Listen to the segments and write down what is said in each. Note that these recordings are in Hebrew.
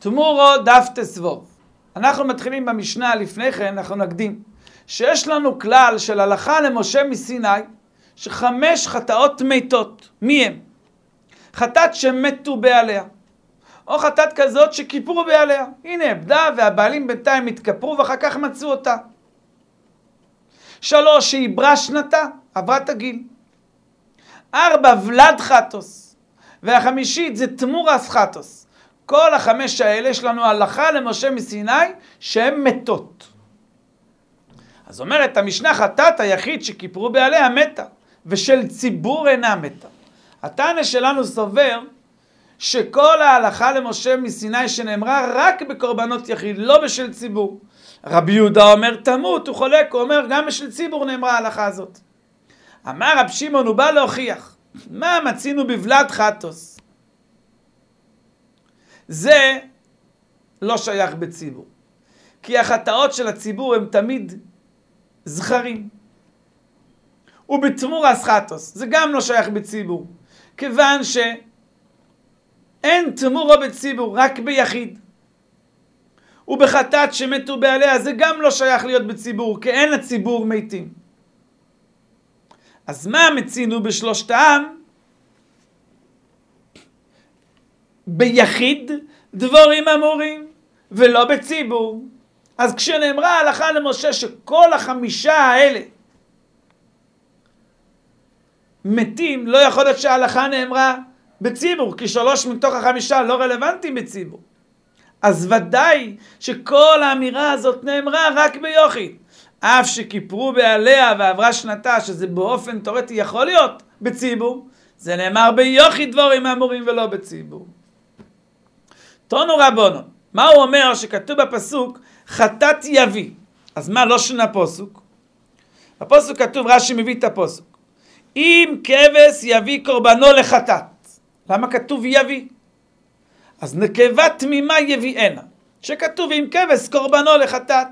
תמורו דף תסבוב. אנחנו מתחילים במשנה, לפני כן אנחנו נקדים שיש לנו כלל של הלכה למשה מסיני, שחמש חטאות מתות. מי הם? חטאת שמתו בעליה, או חטאת כזאת שכיפרו בעליה. הנה עבדה והבעלים בינתיים התכפרו ואחר כך מצאו אותה. 3, שעברה שנתה, עברה את הגיל. 4, ולד חטוס. והחמישית זה תמורס חטוס. כל החמש האלה יש לנו הלכה למשה מסיני שהן מתות. אז אומרת המשנה, חטאת היחיד שכיפרו בעליה מתה, ושל ציבור אינה מתה. התנא שלנו סובר שכל ההלכה למשה מסיני שנאמרה רק בקורבנות יחיד, לא בשל ציבור. רבי יהודה אומר תמות, הוא חולק, הוא אומר גם בשל ציבור נאמרה ההלכה הזאת. אמר רב שמעון, הוא בא להוכיח, מה מצינו בבלד חטוס? זה לא שייך בציבור, כי החטאות של הציבור הם תמיד זכרים. ובתמורס חטוס, זה גם לא שייך בציבור, כיוון שאין תמורו בציבור, רק ביחיד. ובחטאת שמתו בעליה, זה גם לא שייך להיות בציבור, כי אין הציבור מתים. אז מה מצינו בשלושתם? ביחיד דבורים אמורים, ולא בציבור. אז כשנאמרה ההלכה למשה שכל החמישה האלה מתים, לא יכול להיות שההלכה נאמרה בציבור, כי 3 מתוך 5 לא רלוונטיים בציבור. אז ודאי שכל האמירה הזאת נאמרה רק ביחיד. אף שכיפרו בעליה ועברה שנתה, שזה באופן תיאורטי יכול להיות בציבור, זה נאמר ביחיד דבורים אמורים ולא בציבור. תונו רבונו, מה הוא אומר שכתוב בפסוק חטאת יביא? אז מה לא שונה פסוק? בפסוק כתוב, רש"י מביא את הפסוק, אם כבש יביא קורבנו לחטאת. למה כתוב יביא? אז נקבה תמימה יביאנה, שכתוב אם כבש קורבנו לחטאת.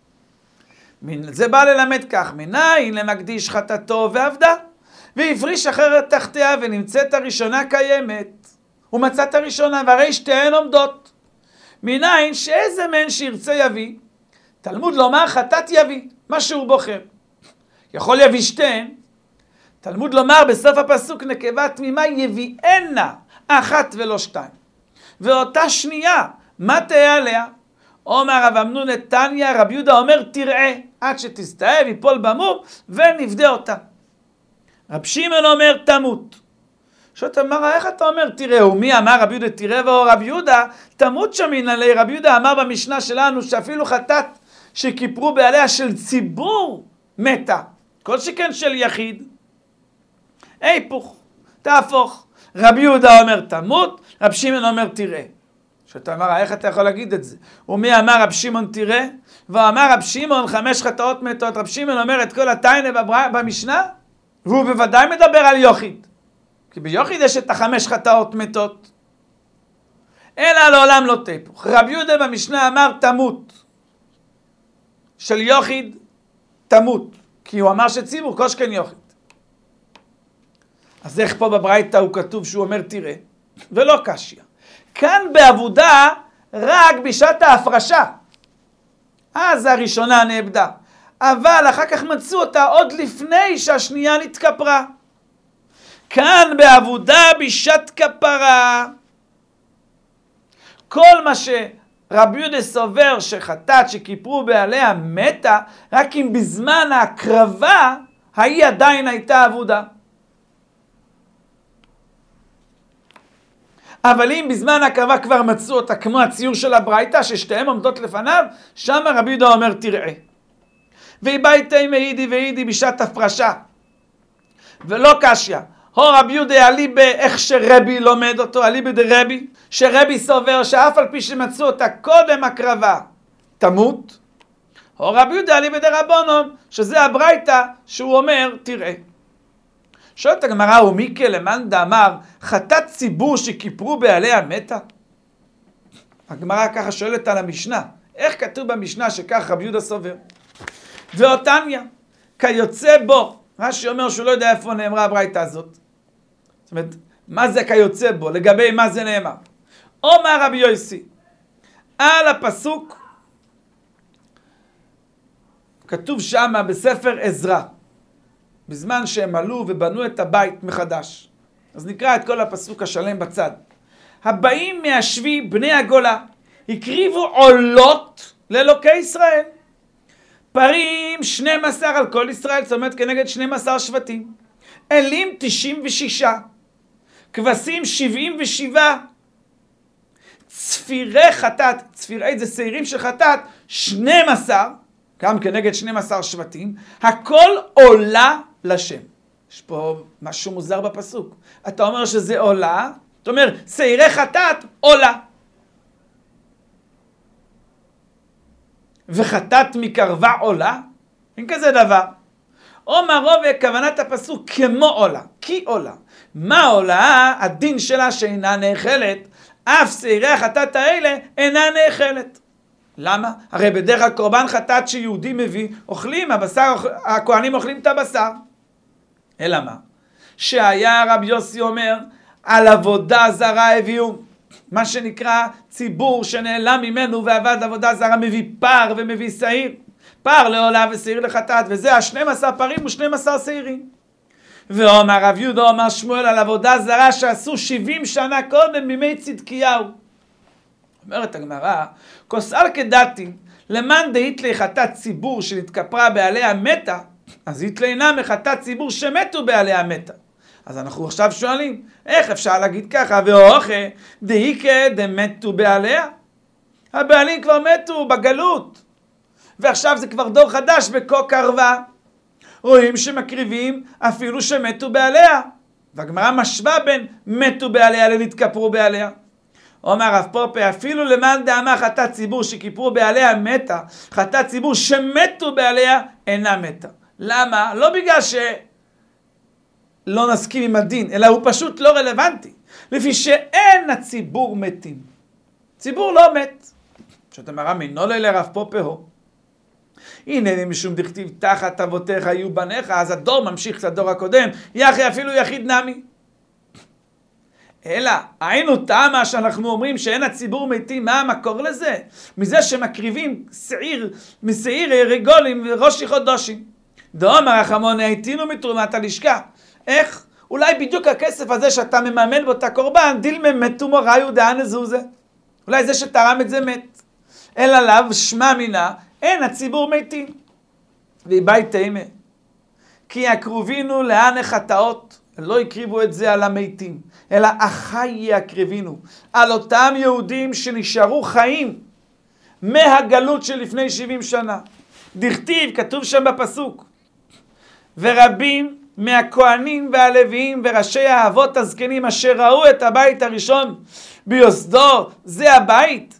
זה בא ללמד כך, מניין למקדיש חטאתו ועבדה, והפריש אחרת תחתיה ונמצאת הראשונה קיימת. הוא מצא את הראשונה והרי שתיהן עומדות. מניין שאיזה מן שירצה יביא, תלמוד לומר חטאת יביא, מה שהוא בוחר. יכול יביא שתיהן, תלמוד לומר בסוף הפסוק נקבה תמימה יביאנה, אחת ולא 2. ואותה שנייה, מה תהיה עליה? אומר רב אמנון נתניה, רב יהודה אומר תראה, עד שתסתאב, יפול במום ונפדה אותה. רב שמעון אומר תמות. שאתה אמר, איך אתה אומר תראה? ומי אמר רב יהודה תראה ואו רב יהודה? תמות שמין עלי. רב יהודה אמר במשנה שלנו שאפילו חטאת שכיפרו בעליה של ציבור מתה, כל שכן של יחיד. היפוך, תהפוך. רב יהודה אומר תמות, רב שמעון אומר תראה. שאתה אמר, איך אתה יכול להגיד את זה? ומי אמר רב שמעון תראה? ואמר רב שמעון 5 חטאות מתות. רב שמעון אומר את כל התיינה במשנה, והוא בוודאי מדבר על יחיד. כי ביחיד יש את 5 חטאות מתות. אלא לעולם לא תהפוך. רב יהודה במשנה אמר תמות. של יחיד תמות. כי הוא אמר שציבור כל שכן יחיד. אז איך פה בברייתא הוא כתוב שהוא אומר תראה? ולא קשיא. כאן בעבודה רק בשעת ההפרשה. אז הראשונה נאבדה. אבל אחר כך מצאו אותה עוד לפני שהשנייה נתכפרה. כאן בעבודה בשעת כפרה. כל מה שרבי יהודה סובר שחטאת שכיפרו בעליה מתה, רק אם בזמן ההקרבה היא עדיין הייתה עבודה. אבל אם בזמן ההקרבה כבר מצאו אותה, כמו הציור של הברייתא ששתיהם עומדות לפניו, שם רבי יהודה אומר תראה. והביתי מעידי ועידי בשעת הפרשה. ולא קשיא. הו רבי יהודה אליבא איך שרבי לומד אותו, אליבא דרבי, שרבי סובר שאף על פי שמצאו אותה קודם הקרבה תמות. הו רבי יהודה אליבא דרבנן, שזה הברייתא שהוא אומר תראה. שואלת הגמרא, ומיקל למאן דאמר חטאת ציבור שכיפרו בעליה מתה? הגמרא ככה שואלת על המשנה, איך כתוב במשנה שכך רבי יהודה סובר? ואותניה כיוצא בו, רש"י אומר שהוא לא יודע איפה נאמרה הברייתא הזאת. זאת אומרת, מה זה כיוצא בו? לגבי מה זה נאמר? אומר רבי יוסי, על הפסוק, כתוב שמה בספר עזרא, בזמן שהם עלו ובנו את הבית מחדש. אז נקרא את כל הפסוק השלם בצד. הבאים מהשבי בני הגולה, הקריבו עולות לאלוקי ישראל. פרים 12 על כל ישראל, זאת אומרת כנגד 12 שבטים. אלים 96. כבשים 77. צפירי חטאת, צפירי זה שעירים של חטאת, 12, גם כנגד 12 שבטים. הכל עולה לשם. יש פה משהו מוזר בפסוק. אתה אומר שזה עולה, אתה אומר, שעירי חטאת עולה. וחטאת מקרבה עולה? אין כזה דבר. אומר רוב כוונת הפסוק כמו עולה, כי עולה. מה עולה? הדין שלה שאינה נאכלת, אף שעירי החטאת האלה אינה נאכלת. למה? הרי בדרך כלל קורבן חטאת שיהודי מביא, אוכלים, הכהנים אוכלים את הבשר. אלא מה? שהיה רב יוסי אומר, על עבודה זרה הביאו, מה שנקרא ציבור שנעלם ממנו ועבד עבודה זרה, מביא פר ומביא שעיר. פר לעולה ושעיר לחטאת, וזה 12 פרים ו12 שעירים. ואומר רב יהודה, אומר שמואל, על עבודה זרה שעשו 70 שנה קודם מימי צדקיהו. אומרת הגמרא, כוסל כדתי, למאן דהיתלי חטאת ציבור שנתכפרה בעליה מתה, אז התלינה מחטאת ציבור שמתו בעליה מתה. אז אנחנו עכשיו שואלים, איך אפשר להגיד ככה? ואוכה דהיקה דמתו בעליה? הבעלים כבר מתו בגלות, ועכשיו זה כבר דור חדש וכה קרבה. רואים שמקריבים אפילו שמתו בעליה. והגמרא משווה בין מתו בעליה לנתכפרו בעליה. אומר רב פופה, אפילו למאן דאמר חטאת ציבור שכיפרו בעליה מתה, חטאת ציבור שמתו בעליה אינה מתה. למה? לא בגלל שלא נסכים עם הדין, אלא הוא פשוט לא רלוונטי. לפי שאין הציבור מתים. ציבור לא מת. זאת אמרה מינו לרב פופה הו. הנה משום דכתיב תחת אבותיך היו בניך, אז הדור ממשיך את הדור הקודם, יחי אפילו יחיד נמי. אלא, היינו טעמה שאנחנו אומרים שאין הציבור מתים, מה המקור לזה? מזה שמקריבים שעיר, משעיר רגולים וראשי חודשים. דאמר רחמון הייתינו מתרומת הלשכה. איך? אולי בדיוק הכסף הזה שאתה מממן בו את הקורבן, דילמה מתו מוראיו דאן זוזה. אולי זה שתרם את זה מת. אלא לאו שמע מינה, אין הציבור מתים. ויבית תימה. כי יקרובינו לאן החטאות, לא יקריבו את זה על המתים, אלא החי יקריבינו, על אותם יהודים שנשארו חיים מהגלות של לפני 70 שנה. דכתיב, כתוב שם בפסוק, ורבים מהכהנים והלוויים וראשי האבות הזקנים אשר ראו את הבית הראשון ביוסדו, זה הבית,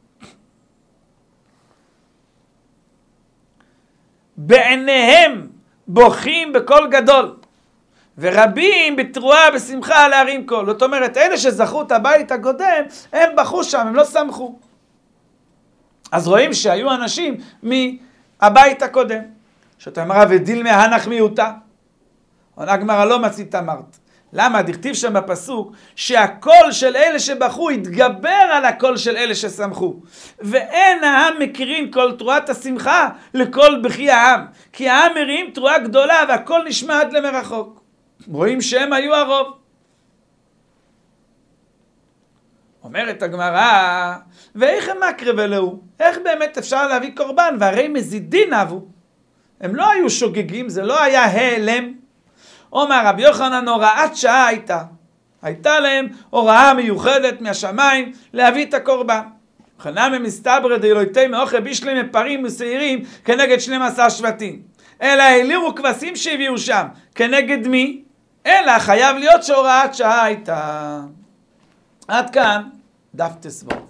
בעיניהם בוכים בקול גדול, ורבים בתרועה בשמחה להרים קול. זאת אומרת, אלה שזכו את הבית הקודם, הם בכו שם, הם לא שמחו. אז רואים שהיו אנשים מהבית הקודם. שאתה אמרה, ודילמה הנח מיעוטה. עונה גמרא, לא מצית אמרת. למה? דכתיב שם בפסוק, שהקול של אלה שבכו יתגבר על הקול של אלה ששמחו. ואין העם מכירים כל תרועת השמחה לכל בכי העם. כי העם מרים תרועה גדולה והקול נשמע עד למרחוק. רואים שהם היו הרוב. אומרת הגמרא, ואיך הם מקריב אלוהו? איך באמת אפשר להביא קורבן? והרי מזידין אבו. הם לא היו שוגגים, זה לא היה העלם. אומר רבי יוחנן, הוראת שעה הייתה להם הוראה מיוחדת מהשמיים להביא את הקורבן. חנם מסתברא דאלוהיתי מאוכל בישלי מפרים ושעירים כנגד 12 שבטים. אלא העלירו כבשים שהביאו שם. כנגד מי? אלא חייב להיות שהוראת שעה הייתה. עד כאן דף תסבור.